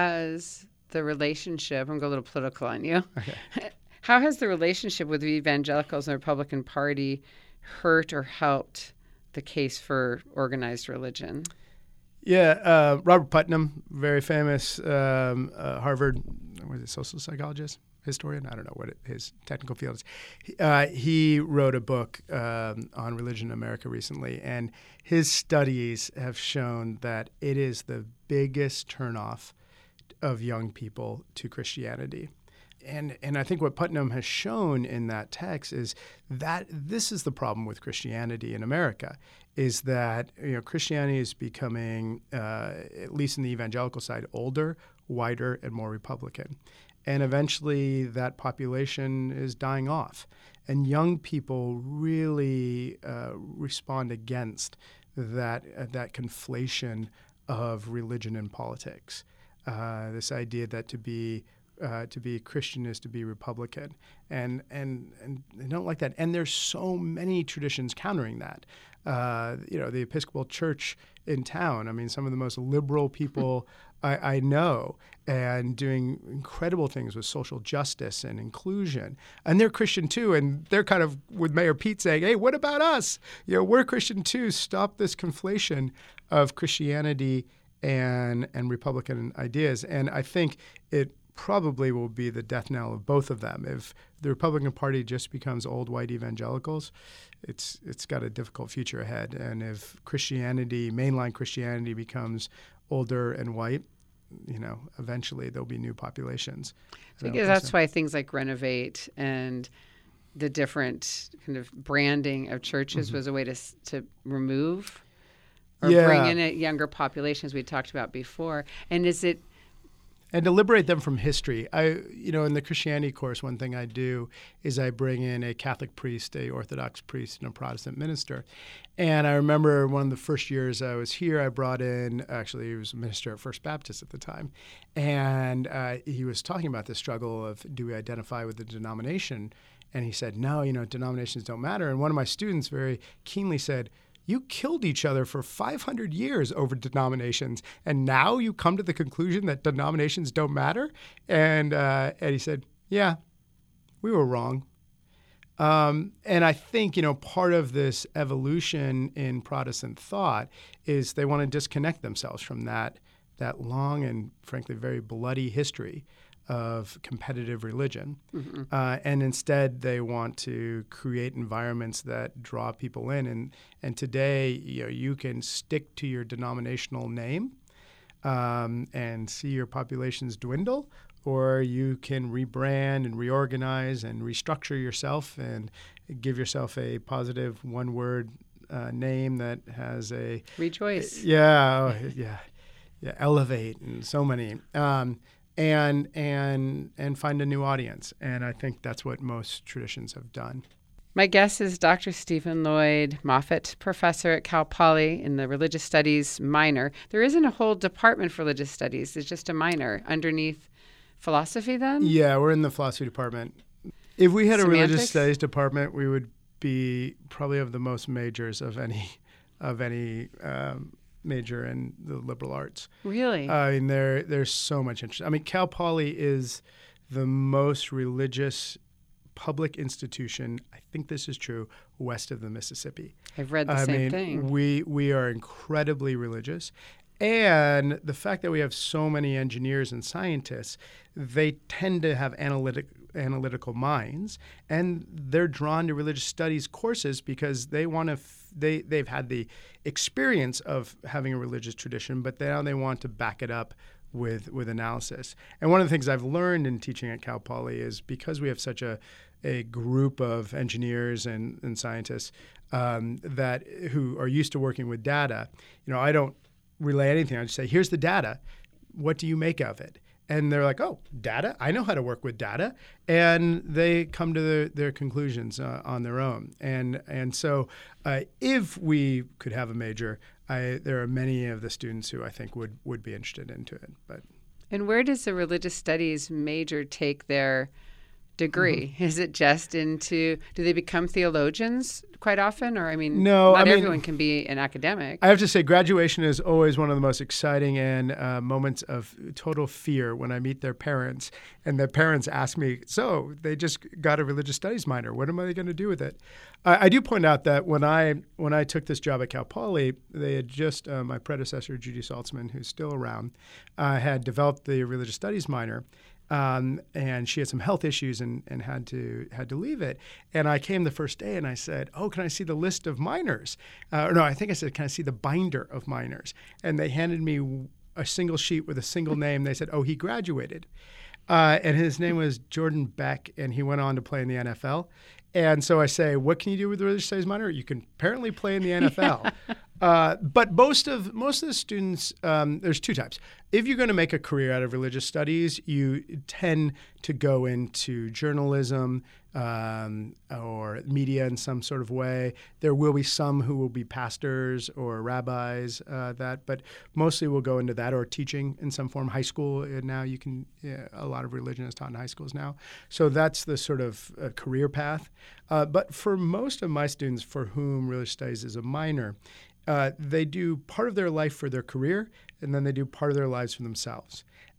has the relationship, I'm going to go a little political on you. Okay. How has the relationship with the evangelicals and the Republican Party hurt or helped the case for organized religion? Yeah, uh, Robert Putnam, very famous um, uh, Harvard, what is it, social psychologist, historian? I don't know what it, his technical field is. Uh, he wrote a book um, on religion in America recently, and his studies have shown that it is the biggest turnoff of young people to Christianity. And and I think what Putnam has shown in that text is that this is the problem with Christianity in America, is that, you know, Christianity is becoming, uh, at least in the evangelical side, older, whiter, and more Republican. And eventually that population is dying off. And young people really uh, respond against that, uh, that conflation of religion and politics. Uh, this idea that to be Uh, to be Christian is to be Republican, and and and they don't like that. And there's so many traditions countering that. Uh, you know, the Episcopal Church in town. I mean, some of the most liberal people I, I know, and doing incredible things with social justice and inclusion. And they're Christian too, and they're kind of with Mayor Pete saying, "Hey, what about us? You know, we're Christian too. Stop this conflation of Christianity and and Republican ideas." And I think it probably will be the death knell of both of them. If the Republican Party just becomes old white evangelicals, it's it's got a difficult future ahead. And if Christianity, mainline Christianity, becomes older and white, you know, eventually there'll be new populations. So I guess that's why things like Renovate and the different kind of branding of churches mm-hmm. was a way to to remove or yeah. bring in a younger population, as we talked about before. And is it And to liberate them from history. I, you know, in the Christianity course, one thing I do is I bring in a Catholic priest, a Orthodox priest, and a Protestant minister. And I remember one of the first years I was here, I brought in, actually he was a minister at First Baptist at the time, and uh, he was talking about the struggle of, do we identify with the denomination? And he said, no, you know, denominations don't matter. And one of my students very keenly said, you killed each other for five hundred years over denominations, and now you come to the conclusion that denominations don't matter? And uh, and he said, yeah, we were wrong. Um, and I think, you know, part of this evolution in Protestant thought is they want to disconnect themselves from that that long and, frankly, very bloody history of competitive religion. Mm-hmm. Uh, and instead they want to create environments that draw people in. And and today, you know, you can stick to your denominational name um, and see your populations dwindle, or you can rebrand and reorganize and restructure yourself and give yourself a positive one-word uh, name that has a... Rejoice. Yeah, yeah, yeah, elevate and so many. Um, and and and find a new audience. And I think that's what most traditions have done. My guest is Doctor Stephen Lloyd Moffitt, professor at Cal Poly in the Religious Studies minor. There isn't a whole department for religious studies. It's just a minor underneath philosophy then? Yeah, we're in the philosophy department. If we had Semantics? a religious studies department, we would be probably of the most majors of any of any um, major in the liberal arts. Really? I mean, there there's so much interest. I mean, Cal Poly is the most religious public institution, I think this is true, west of the Mississippi. I've read the I same mean, thing. We we are incredibly religious. And the fact that we have so many engineers and scientists, they tend to have analytic analytical minds, and they're drawn to religious studies courses because they want to f- they they've had the experience of having a religious tradition, but now they want to back it up with with analysis. And one of the things I've learned in teaching at Cal Poly is because we have such a a group of engineers and, and scientists um, that who are used to working with data, you know, I don't relay anything. I just say, here's the data. What do you make of it? and they're like, oh, data? I know how to work with data. And they come to their, their conclusions uh, on their own. And and so uh, if we could have a major, I, there are many of the students who I think would, would be interested into it. But And where does the religious studies major take their degree? Mm-hmm. Is it just into, do they become theologians quite often? Or, I mean, no, not I mean, everyone can be an academic. I have to say graduation is always one of the most exciting and uh, moments of total fear when I meet their parents and their parents ask me, so they just got a religious studies minor. What am I going to do with it? I, I do point out that when I when I took this job at Cal Poly, they had just, uh, my predecessor, Judy Saltzman, who's still around, uh, had developed the religious studies minor. Um, and she had some health issues and, and had to had to leave it. And I came the first day and I said, oh, can I see the list of minors? Uh, or no, I think I said, can I see the binder of minors? And they handed me a single sheet with a single name. They said, oh, he graduated. Uh, and his name was Jordan Beck, and he went on to play in the N F L. And so I say, what can you do with the religious studies minor? You can apparently play in the N F L. Yeah. Uh, but most of most of the students, um, there's two types. If you're going to make a career out of religious studies, you tend to go into journalism um, or media in some sort of way. There will be some who will be pastors or rabbis, uh, that, but mostly will go into that or teaching in some form. High school, uh, now you can, yeah, a lot of religion is taught in high schools now. So that's the sort of uh, career path. Uh, but for most of my students for whom religious studies is a minor, Uh, they do part of their life for their career, and then they do part of their lives for themselves.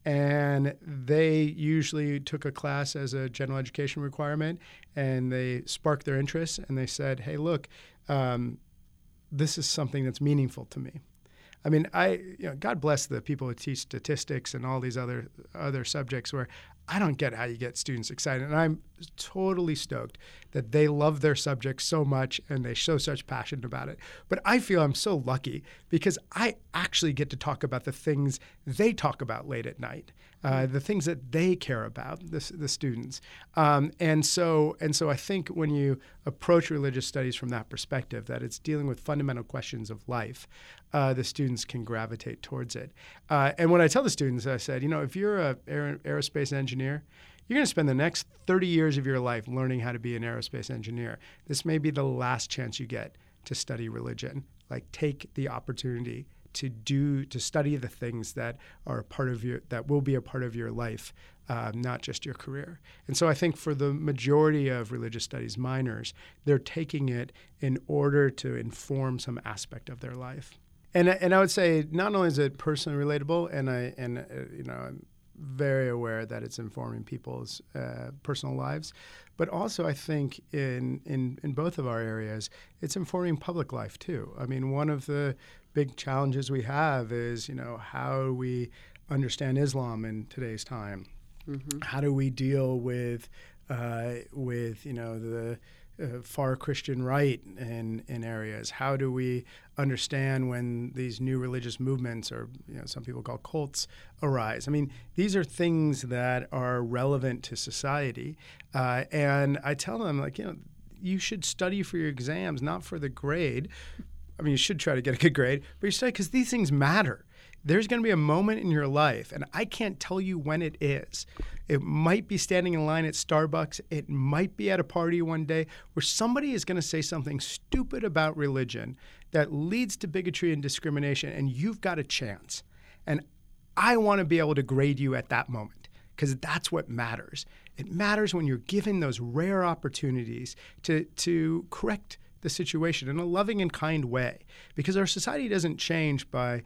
And they usually took a class as a general education requirement, and they sparked their interest, and they said, hey, look, um, this is something that's meaningful to me. I mean, I, you know, God bless the people who teach statistics and all these other other subjects where I don't get how you get students excited. And I'm totally stoked that they love their subject so much and they show such passion about it. But I feel I'm so lucky because I actually get to talk about the things they talk about late at night, uh, the things that they care about, the, the students. Um, and so and so I think when you approach religious studies from that perspective, that it's dealing with fundamental questions of life, uh, the students can gravitate towards it. Uh, and when I tell the students, I said, you know, if you're an aer- aerospace engineer, you're going to spend the next thirty years of your life learning how to be an aerospace engineer. This may be the last chance you get to study religion. Like, take the opportunity to do to study the things that are a part of your that will be a part of your life, uh, not just your career. And so I think for the majority of religious studies minors, they're taking it in order to inform some aspect of their life. And and I would say not only is it personally relatable, and I and uh, you know. I'm very aware that it's informing people's uh, personal lives, but also I think in, in in both of our areas, it's informing public life too. I mean, one of the big challenges we have is, you know, how do we understand Islam in today's time? Mm-hmm. How do we deal with uh, with you know the Uh, far Christian right in, in areas? How do we understand when these new religious movements, or you know, some people call cults, arise? I mean, these are things that are relevant to society. Uh, and I tell them, like, you know, you should study for your exams, not for the grade. I mean, you should try to get a good grade, but you study because these things matter. There's going to be a moment in your life, and I can't tell you when it is. It might be standing in line at Starbucks. It might be at a party one day where somebody is going to say something stupid about religion that leads to bigotry and discrimination, and you've got a chance. And I want to be able to grade you at that moment because that's what matters. It matters when you're given those rare opportunities to, to correct the situation in a loving and kind way, because our society doesn't change by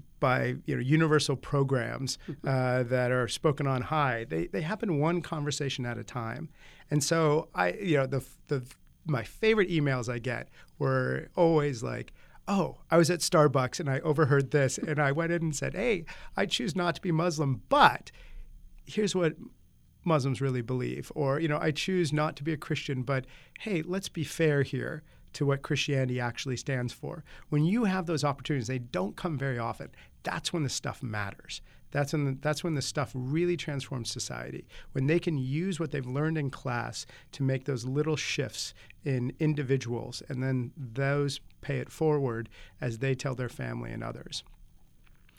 by you know universal programs uh, that are spoken on high. They they happen one conversation at a time, and so I you know the the my favorite emails I get were always like, oh, I was at Starbucks and I overheard this and I went in and said, hey, I choose not to be Muslim, but here's what Muslims really believe, or you know I choose not to be a Christian, but hey, let's be fair here to what Christianity actually stands for. When you have those opportunities, they don't come very often. That's when the stuff matters. That's when the, that's when the stuff really transforms society. When they can use what they've learned in class to make those little shifts in individuals, and then those pay it forward as they tell their family and others.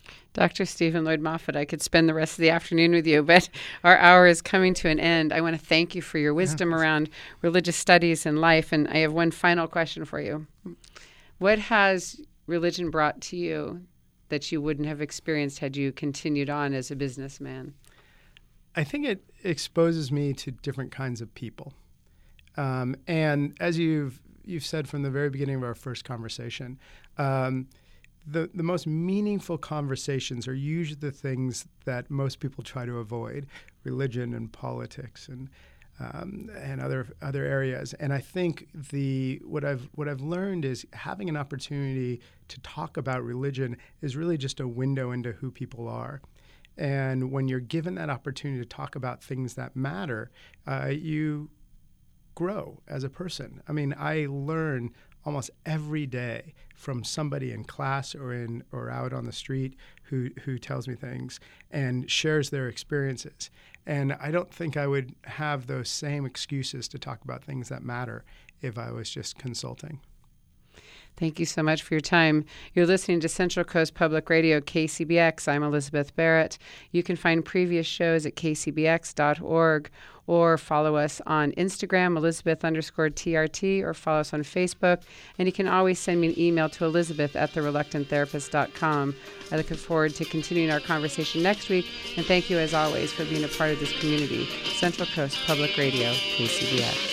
Doctor Stephen Lloyd Moffat, I could spend the rest of the afternoon with you, but our hour is coming to an end. I want to thank you for your wisdom Yeah. around religious studies and life, and I have one final question for you. What has religion brought to you that you wouldn't have experienced had you continued on as a businessman? I think it exposes me to different kinds of people. Um, and as you've you've said from the very beginning of our first conversation, um, the, the most meaningful conversations are usually the things that most people try to avoid, religion and politics and um, and other other areas. And I think the what I've what I've learned is having an opportunity to talk about religion is really just a window into who people are. And when you're given that opportunity to talk about things that matter, uh, you grow as a person. I mean, I learn almost every day from somebody in class or in or out on the street who who tells me things and shares their experiences. And I don't think I would have those same excuses to talk about things that matter if I was just consulting. Thank you so much for your time. You're listening to Central Coast Public Radio, K C B X. I'm Elizabeth Barrett. You can find previous shows at k c b x dot org or follow us on Instagram, Elizabeth underscore T R T, or follow us on Facebook. And you can always send me an email to Elizabeth at the reluctant therapist dot com. I look forward to continuing our conversation next week. And thank you, as always, for being a part of this community. Central Coast Public Radio, K C B X.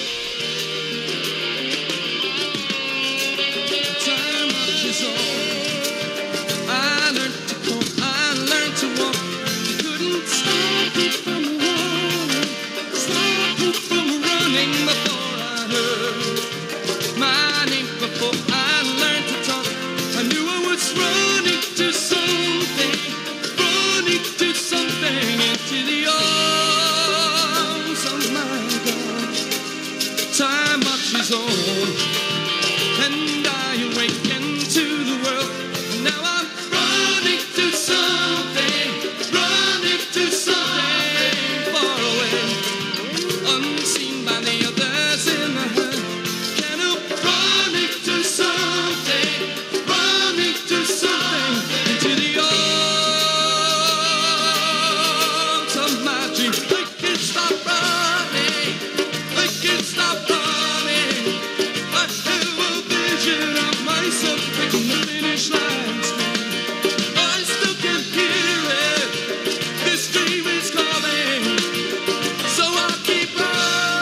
I learned to walk, I learned to walk. You couldn't stop me from running, stop me from running before I heard my name, before I learned to talk. I knew I was running to something, running to something, into the arms of my God. Time marches on, and I awaken to the world. Now I'm running to something, running to something far away, unseen by the others in the herd. Can I running to something, running to something, into the arms of my dream. I can't stop running, I can't stop running. I have a vision of myself breaking the finish line. I still can hear it. This dream is calling, so I'll keep running.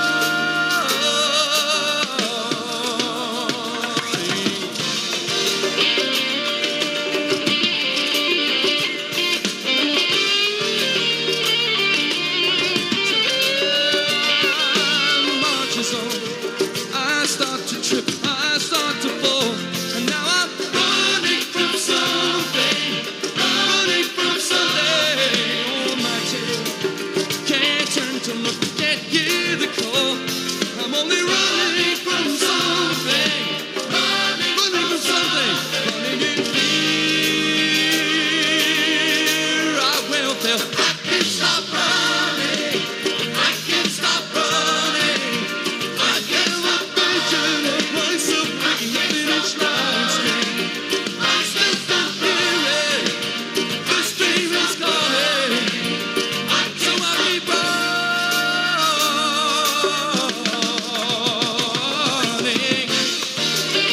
Time marches on. I start to trip, I start to fall, and now I'm running from something, running from something. Oh, my tail can't turn to look, can't hear the call. I'm only running from something, running, running from something, running in fear. I will fail. I can't stop running, I can't stop running. I have a vision of myself breaking the finish line straight. I still can't hear it. This dream is calling, so I keep running.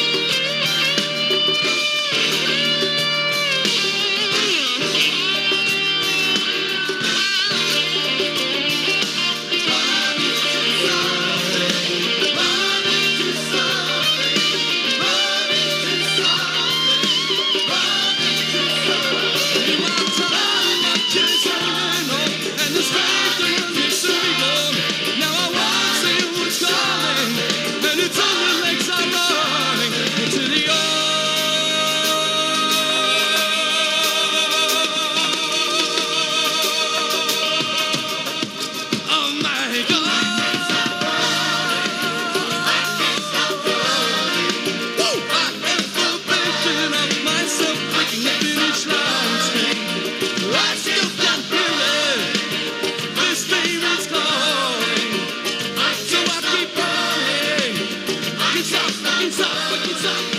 Stop, stop, stop.